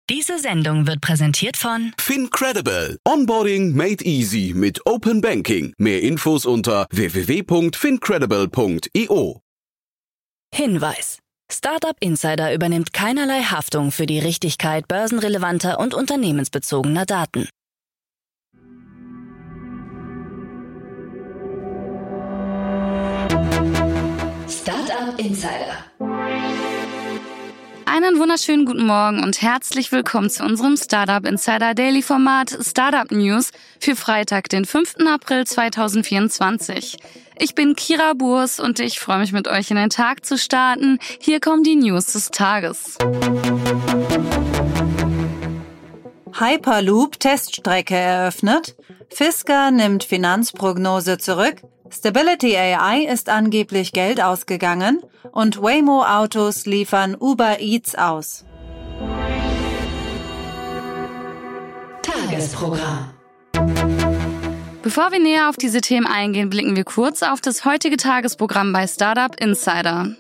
Diese Sendung wird präsentiert von FinCredible. Onboarding made easy mit Open Banking. Mehr Infos unter www.fincredible.io. Hinweis. Startup Insider übernimmt keinerlei Haftung für die Richtigkeit börsenrelevanter und unternehmensbezogener Daten. Startup Insider. Einen wunderschönen guten Morgen und herzlich willkommen zu unserem Startup Insider Daily Format Startup News für Freitag, den 5. April 2024. Ich bin Kira Burs und ich freue mich, mit euch in den Tag zu starten. Hier kommen die News des Tages. Hyperloop Teststrecke eröffnet, Fisker nimmt Finanzprognose zurück, Stability AI ist angeblich Geld ausgegangen und Waymo-Autos liefern Uber Eats aus. Tagesprogramm. Bevor wir näher auf diese Themen eingehen, blicken wir kurz auf das heutige Tagesprogramm bei Startup Insider.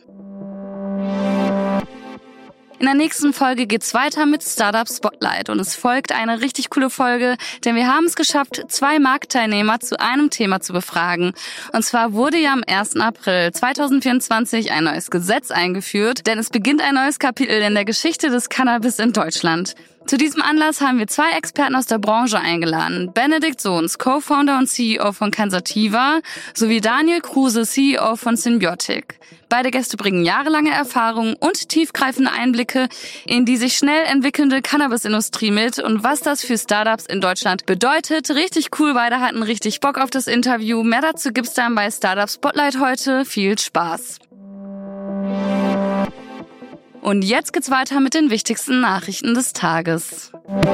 In der nächsten Folge geht's weiter mit Startup Spotlight und es folgt eine richtig coole Folge, denn wir haben es geschafft, 2 Marktteilnehmer zu einem Thema zu befragen. Und zwar wurde ja am 1. April 2024 ein neues Gesetz eingeführt, denn es beginnt ein neues Kapitel in der Geschichte des Cannabis in Deutschland. Zu diesem Anlass haben wir 2 Experten aus der Branche eingeladen. Benedikt Sohns, Co-Founder und CEO von Cansativa, sowie Daniel Kruse, CEO von Symbiotic. Beide Gäste bringen jahrelange Erfahrung und tiefgreifende Einblicke in die sich schnell entwickelnde Cannabisindustrie mit und was das für Startups in Deutschland bedeutet. Richtig cool, beide hatten richtig Bock auf das Interview. Mehr dazu gibt's dann bei Startup Spotlight heute. Viel Spaß! Und jetzt geht's weiter mit den wichtigsten Nachrichten des Tages.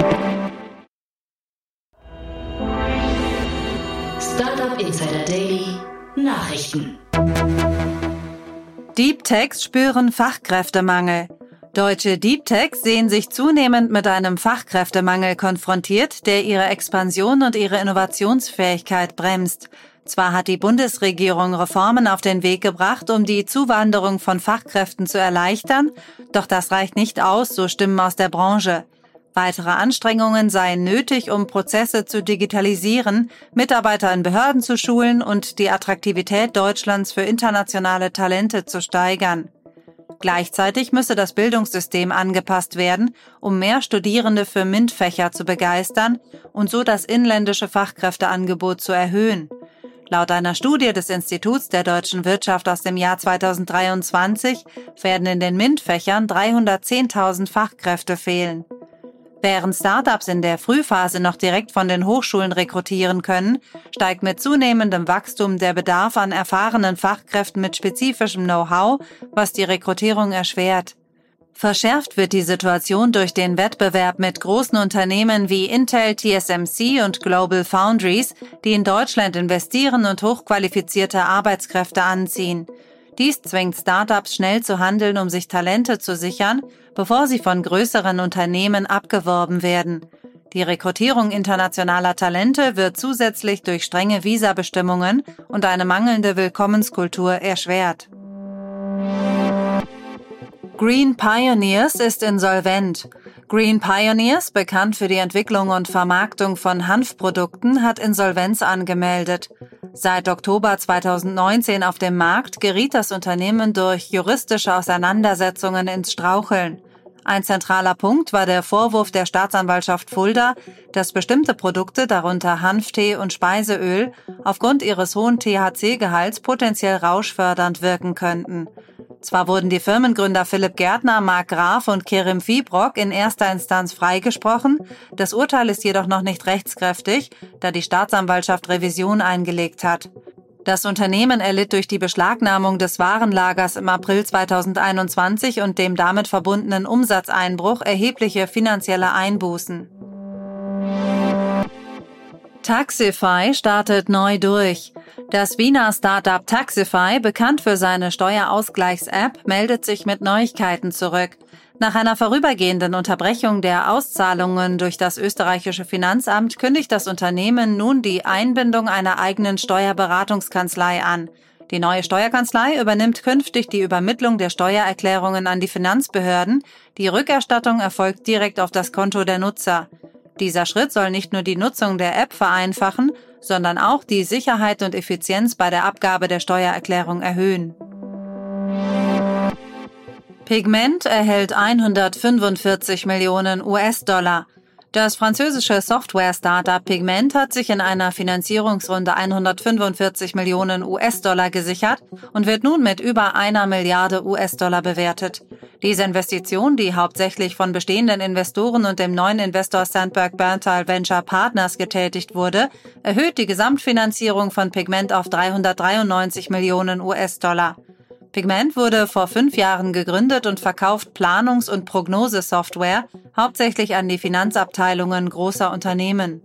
Startup Insider Daily Nachrichten. Deep Techs spüren Fachkräftemangel. Deutsche Deep Techs sehen sich zunehmend mit einem Fachkräftemangel konfrontiert, der ihre Expansion und ihre Innovationsfähigkeit bremst. Zwar hat die Bundesregierung Reformen auf den Weg gebracht, um die Zuwanderung von Fachkräften zu erleichtern, doch das reicht nicht aus, so Stimmen aus der Branche. Weitere Anstrengungen seien nötig, um Prozesse zu digitalisieren, Mitarbeiter in Behörden zu schulen und die Attraktivität Deutschlands für internationale Talente zu steigern. Gleichzeitig müsse das Bildungssystem angepasst werden, um mehr Studierende für MINT-Fächer zu begeistern und so das inländische Fachkräfteangebot zu erhöhen. Laut einer Studie des Instituts der deutschen Wirtschaft aus dem Jahr 2023 werden in den MINT-Fächern 310.000 Fachkräfte fehlen. Während Startups in der Frühphase noch direkt von den Hochschulen rekrutieren können, steigt mit zunehmendem Wachstum der Bedarf an erfahrenen Fachkräften mit spezifischem Know-how, was die Rekrutierung erschwert. Verschärft wird die Situation durch den Wettbewerb mit großen Unternehmen wie Intel, TSMC und Global Foundries, die in Deutschland investieren und hochqualifizierte Arbeitskräfte anziehen. Dies zwingt Startups schnell zu handeln, um sich Talente zu sichern, bevor sie von größeren Unternehmen abgeworben werden. Die Rekrutierung internationaler Talente wird zusätzlich durch strenge Visabestimmungen und eine mangelnde Willkommenskultur erschwert. Green Pioneers ist insolvent. Green Pioneers, bekannt für die Entwicklung und Vermarktung von Hanfprodukten, hat Insolvenz angemeldet. Seit Oktober 2019 auf dem Markt geriet das Unternehmen durch juristische Auseinandersetzungen ins Straucheln. Ein zentraler Punkt war der Vorwurf der Staatsanwaltschaft Fulda, dass bestimmte Produkte, darunter Hanftee und Speiseöl, aufgrund ihres hohen THC-Gehalts potenziell rauschfördernd wirken könnten. Zwar wurden die Firmengründer Philipp Gärtner, Marc Graf und Kerim Fibrock in erster Instanz freigesprochen, das Urteil ist jedoch noch nicht rechtskräftig, da die Staatsanwaltschaft Revision eingelegt hat. Das Unternehmen erlitt durch die Beschlagnahmung des Warenlagers im April 2021 und dem damit verbundenen Umsatzeinbruch erhebliche finanzielle Einbußen. Taxify startet neu durch. Das Wiener Startup Taxify, bekannt für seine Steuerausgleichs-App, meldet sich mit Neuigkeiten zurück. Nach einer vorübergehenden Unterbrechung der Auszahlungen durch das österreichische Finanzamt kündigt das Unternehmen nun die Einbindung einer eigenen Steuerberatungskanzlei an. Die neue Steuerkanzlei übernimmt künftig die Übermittlung der Steuererklärungen an die Finanzbehörden. Die Rückerstattung erfolgt direkt auf das Konto der Nutzer. Dieser Schritt soll nicht nur die Nutzung der App vereinfachen, sondern auch die Sicherheit und Effizienz bei der Abgabe der Steuererklärung erhöhen. Pigment erhält 145 Millionen US-Dollar. Das französische Software-Startup Pigment hat sich in einer Finanzierungsrunde 145 Millionen US-Dollar gesichert und wird nun mit über 1 Milliarde US-Dollar bewertet. Diese Investition, die hauptsächlich von bestehenden Investoren und dem neuen Investor Sandberg Berntal Venture Partners getätigt wurde, erhöht die Gesamtfinanzierung von Pigment auf 393 Millionen US-Dollar. Pigment wurde vor 5 Jahren gegründet und verkauft Planungs- und Prognosesoftware, hauptsächlich an die Finanzabteilungen großer Unternehmen.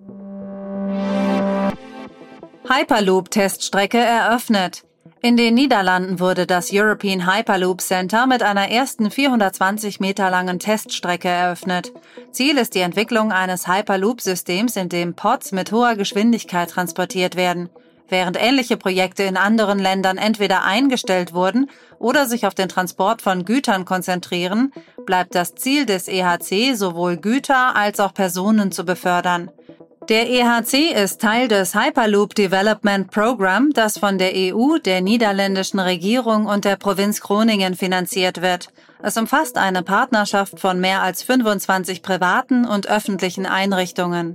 Hyperloop-Teststrecke eröffnet. In den Niederlanden wurde das European Hyperloop Center mit einer ersten 420 Meter langen Teststrecke eröffnet. Ziel ist die Entwicklung eines Hyperloop-Systems, in dem Pods mit hoher Geschwindigkeit transportiert werden. Während ähnliche Projekte in anderen Ländern entweder eingestellt wurden oder sich auf den Transport von Gütern konzentrieren, bleibt das Ziel des EHC, sowohl Güter als auch Personen zu befördern. Der EHC ist Teil des Hyperloop Development Program, das von der EU, der niederländischen Regierung und der Provinz Groningen finanziert wird. Es umfasst eine Partnerschaft von mehr als 25 privaten und öffentlichen Einrichtungen.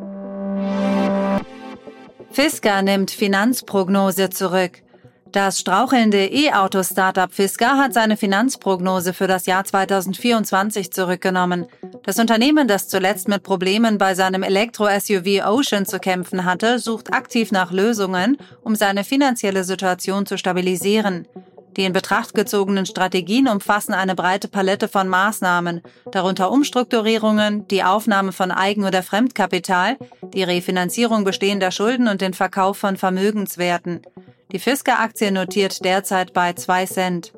Fisker nimmt Finanzprognose zurück. Das strauchelnde E-Auto-Startup Fisker hat seine Finanzprognose für das Jahr 2024 zurückgenommen. Das Unternehmen, das zuletzt mit Problemen bei seinem Elektro-SUV Ocean zu kämpfen hatte, sucht aktiv nach Lösungen, um seine finanzielle Situation zu stabilisieren. Die in Betracht gezogenen Strategien umfassen eine breite Palette von Maßnahmen, darunter Umstrukturierungen, die Aufnahme von Eigen- oder Fremdkapital, die Refinanzierung bestehender Schulden und den Verkauf von Vermögenswerten. Die Fisker-Aktie notiert derzeit bei 2 Cent.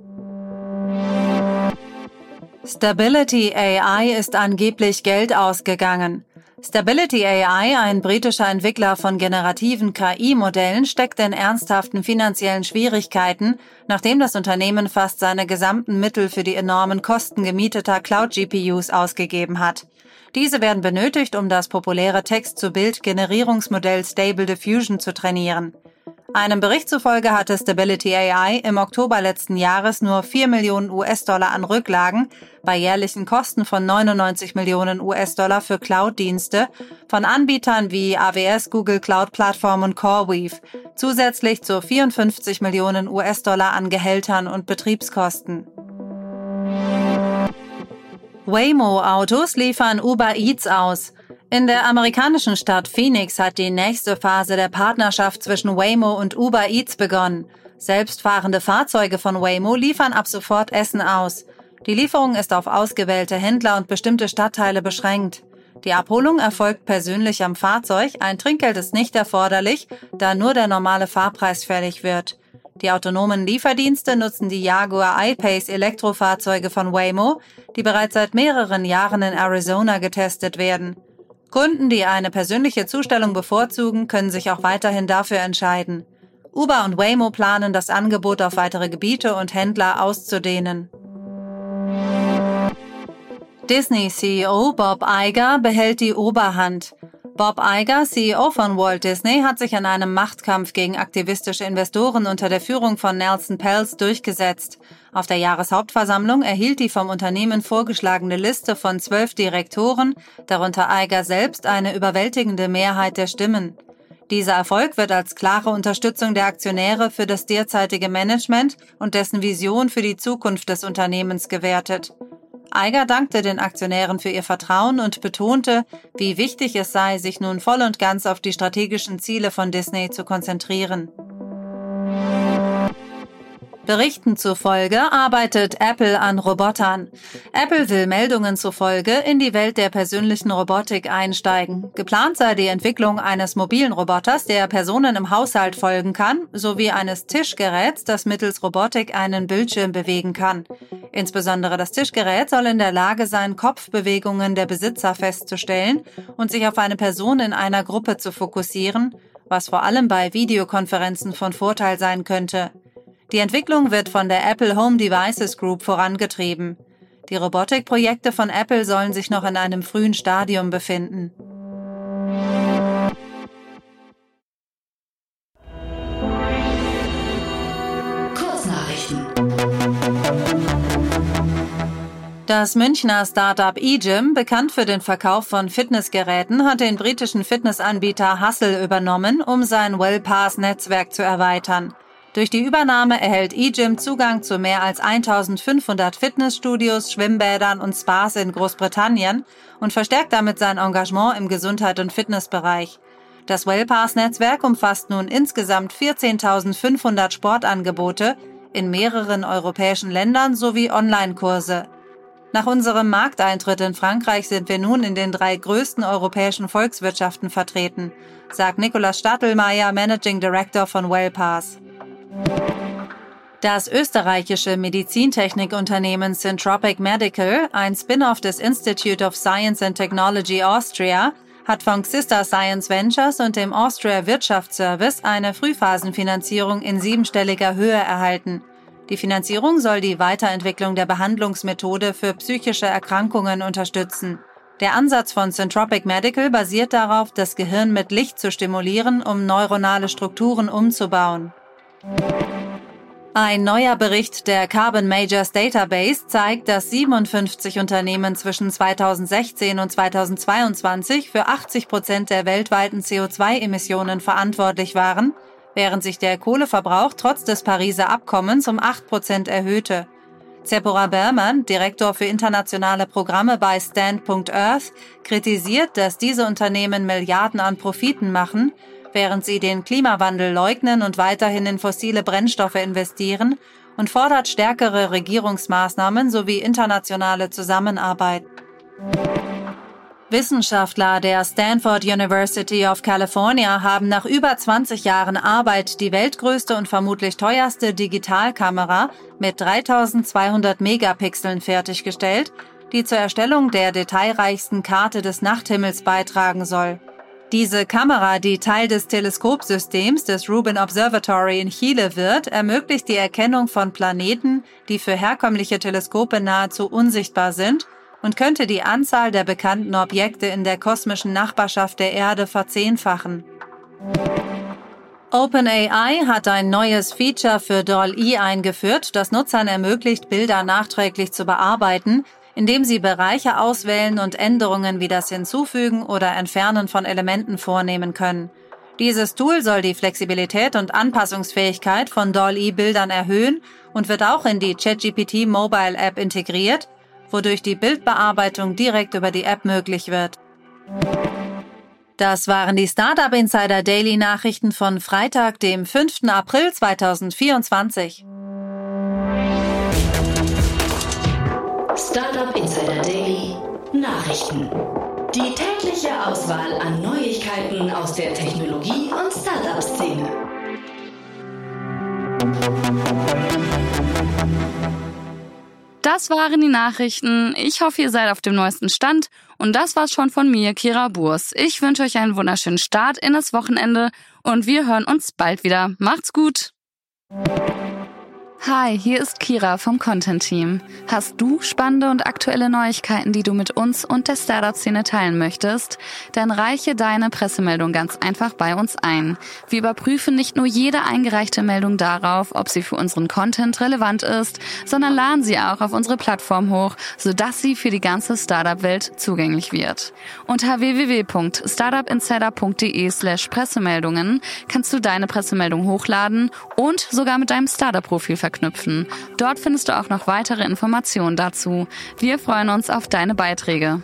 Stability AI ist angeblich Geld ausgegangen. Stability AI, ein britischer Entwickler von generativen KI-Modellen, steckt in ernsthaften finanziellen Schwierigkeiten, nachdem das Unternehmen fast seine gesamten Mittel für die enormen Kosten gemieteter Cloud-GPUs ausgegeben hat. Diese werden benötigt, um das populäre Text-zu-Bild-Generierungsmodell Stable Diffusion zu trainieren. Einem Bericht zufolge hatte Stability AI im Oktober letzten Jahres nur 4 Millionen US-Dollar an Rücklagen bei jährlichen Kosten von 99 Millionen US-Dollar für Cloud-Dienste von Anbietern wie AWS, Google Cloud Platform und CoreWeave, zusätzlich zu 54 Millionen US-Dollar an Gehältern und Betriebskosten. Waymo-Autos liefern Uber Eats aus. In der amerikanischen Stadt Phoenix hat die nächste Phase der Partnerschaft zwischen Waymo und Uber Eats begonnen. Selbstfahrende Fahrzeuge von Waymo liefern ab sofort Essen aus. Die Lieferung ist auf ausgewählte Händler und bestimmte Stadtteile beschränkt. Die Abholung erfolgt persönlich am Fahrzeug, ein Trinkgeld ist nicht erforderlich, da nur der normale Fahrpreis fällig wird. Die autonomen Lieferdienste nutzen die Jaguar I-Pace Elektrofahrzeuge von Waymo, die bereits seit mehreren Jahren in Arizona getestet werden. Kunden, die eine persönliche Zustellung bevorzugen, können sich auch weiterhin dafür entscheiden. Uber und Waymo planen, das Angebot auf weitere Gebiete und Händler auszudehnen. Disney-CEO Bob Iger behält die Oberhand. Bob Iger, CEO von Walt Disney, hat sich in einem Machtkampf gegen aktivistische Investoren unter der Führung von Nelson Peltz durchgesetzt. Auf der Jahreshauptversammlung erhielt die vom Unternehmen vorgeschlagene Liste von 12 Direktoren, darunter Iger selbst, eine überwältigende Mehrheit der Stimmen. Dieser Erfolg wird als klare Unterstützung der Aktionäre für das derzeitige Management und dessen Vision für die Zukunft des Unternehmens gewertet. Iger dankte den Aktionären für ihr Vertrauen und betonte, wie wichtig es sei, sich nun voll und ganz auf die strategischen Ziele von Disney zu konzentrieren. Berichten zufolge arbeitet Apple an Robotern. Apple will Meldungen zufolge in die Welt der persönlichen Robotik einsteigen. Geplant sei die Entwicklung eines mobilen Roboters, der Personen im Haushalt folgen kann, sowie eines Tischgeräts, das mittels Robotik einen Bildschirm bewegen kann. Insbesondere das Tischgerät soll in der Lage sein, Kopfbewegungen der Besitzer festzustellen und sich auf eine Person in einer Gruppe zu fokussieren, was vor allem bei Videokonferenzen von Vorteil sein könnte. Die Entwicklung wird von der Apple Home Devices Group vorangetrieben. Die Robotikprojekte von Apple sollen sich noch in einem frühen Stadium befinden. Kurznachrichten. Das Münchner Startup eGym, bekannt für den Verkauf von Fitnessgeräten, hat den britischen Fitnessanbieter Hustle übernommen, um sein WellPass-Netzwerk zu erweitern. Durch die Übernahme erhält eGym Zugang zu mehr als 1500 Fitnessstudios, Schwimmbädern und Spas in Großbritannien und verstärkt damit sein Engagement im Gesundheit- und Fitnessbereich. Das WellPass-Netzwerk umfasst nun insgesamt 14.500 Sportangebote in mehreren europäischen Ländern sowie Online-Kurse. Nach unserem Markteintritt in Frankreich sind wir nun in den 3 größten europäischen Volkswirtschaften vertreten, sagt Nikolaus Stadlmeier, Managing Director von WellPass. Das österreichische Medizintechnikunternehmen Syntropic Medical, ein Spin-off des Institute of Science and Technology Austria, hat von Xista Science Ventures und dem Austria Wirtschaftsservice eine Frühphasenfinanzierung in 7-stelliger Höhe erhalten. Die Finanzierung soll die Weiterentwicklung der Behandlungsmethode für psychische Erkrankungen unterstützen. Der Ansatz von Syntropic Medical basiert darauf, das Gehirn mit Licht zu stimulieren, um neuronale Strukturen umzubauen. Ein neuer Bericht der Carbon Majors Database zeigt, dass 57 Unternehmen zwischen 2016 und 2022 für 80% der weltweiten CO2-Emissionen verantwortlich waren, während sich der Kohleverbrauch trotz des Pariser Abkommens um 8% erhöhte. Zepora Berman, Direktor für internationale Programme bei Stand.Earth, kritisiert, dass diese Unternehmen Milliarden an Profiten machen, während sie den Klimawandel leugnen und weiterhin in fossile Brennstoffe investieren, und fordert stärkere Regierungsmaßnahmen sowie internationale Zusammenarbeit. Wissenschaftler der Stanford University of California haben nach über 20 Jahren Arbeit die weltgrößte und vermutlich teuerste Digitalkamera mit 3200 Megapixeln fertiggestellt, die zur Erstellung der detailreichsten Karte des Nachthimmels beitragen soll. Diese Kamera, die Teil des Teleskopsystems des Rubin Observatory in Chile wird, ermöglicht die Erkennung von Planeten, die für herkömmliche Teleskope nahezu unsichtbar sind, und könnte die Anzahl der bekannten Objekte in der kosmischen Nachbarschaft der Erde verzehnfachen. OpenAI hat ein neues Feature für DALL-E eingeführt, das Nutzern ermöglicht, Bilder nachträglich zu bearbeiten, indem sie Bereiche auswählen und Änderungen wie das Hinzufügen oder Entfernen von Elementen vornehmen können. Dieses Tool soll die Flexibilität und Anpassungsfähigkeit von DALL-E-Bildern erhöhen und wird auch in die ChatGPT Mobile App integriert, wodurch die Bildbearbeitung direkt über die App möglich wird. Das waren die Startup Insider Daily Nachrichten von Freitag, dem 5. April 2024. Startup Insider Daily Nachrichten. Die tägliche Auswahl an Neuigkeiten aus der Technologie- und Startup-Szene. Das waren die Nachrichten. Ich hoffe, ihr seid auf dem neuesten Stand. Und das war's schon von mir, Kira Burs. Ich wünsche euch einen wunderschönen Start in das Wochenende und wir hören uns bald wieder. Macht's gut! Hi, hier ist Kira vom Content-Team. Hast du spannende und aktuelle Neuigkeiten, die du mit uns und der Startup-Szene teilen möchtest? Dann reiche deine Pressemeldung ganz einfach bei uns ein. Wir überprüfen nicht nur jede eingereichte Meldung darauf, ob sie für unseren Content relevant ist, sondern laden sie auch auf unsere Plattform hoch, sodass sie für die ganze Startup-Welt zugänglich wird. Unter www.startupinsider.de/Pressemeldungen kannst du deine Pressemeldung hochladen und sogar mit deinem Startup-Profil verknüpfen. Dort findest du auch noch weitere Informationen dazu. Wir freuen uns auf deine Beiträge.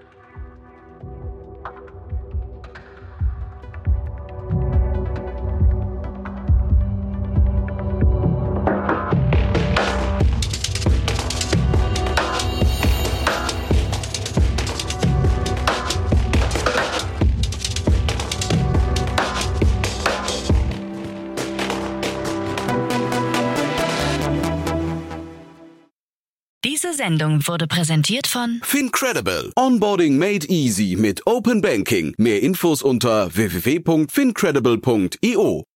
Diese Sendung wurde präsentiert von Fincredible. Onboarding made easy mit Open Banking. Mehr Infos unter www.fincredible.io.